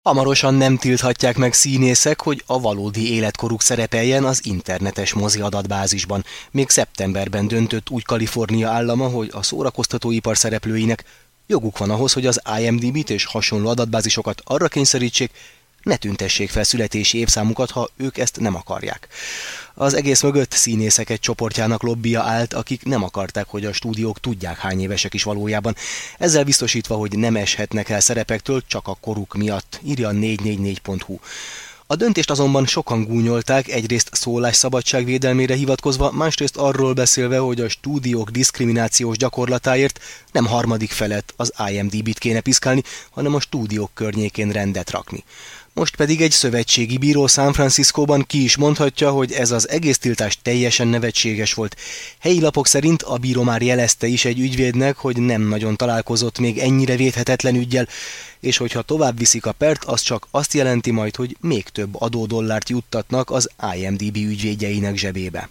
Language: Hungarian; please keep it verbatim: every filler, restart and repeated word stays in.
Hamarosan nem tilthatják meg színészek, hogy a valódi életkoruk szerepeljen az internetes mozi adatbázisban. Még szeptemberben döntött úgy Kalifornia állama, hogy a szórakoztatóipar szereplőinek joguk van ahhoz, hogy az I M D B-t és hasonló adatbázisokat arra kényszerítsék, ne tüntessék fel születési évszámukat, ha ők ezt nem akarják. Az egész mögött színészek egy csoportjának lobbija állt, akik nem akarták, hogy a stúdiók tudják, hány évesek is valójában, ezzel biztosítva, hogy nem eshetnek el szerepektől csak a koruk miatt, írja a négy négy négy pont hu. A döntést azonban sokan gúnyolták, egyrészt szólásszabadság védelmére hivatkozva, másrészt arról beszélve, hogy a stúdiók diszkriminációs gyakorlatáért nem harmadik felett az I M D B-t kéne piszkálni, hanem a stúdiók környékén rendet rakni. Most pedig egy szövetségi bíró San Franciscóban ki is mondhatja, hogy ez az egész tiltás teljesen nevetséges volt. Helyi lapok szerint a bíró már jelezte is egy ügyvédnek, hogy nem nagyon találkozott még ennyire védhetetlen üggyel, és hogyha tovább viszik a pert, az csak azt jelenti majd, hogy még több adódollárt juttatnak az I M D B ügyvédjeinek zsebébe.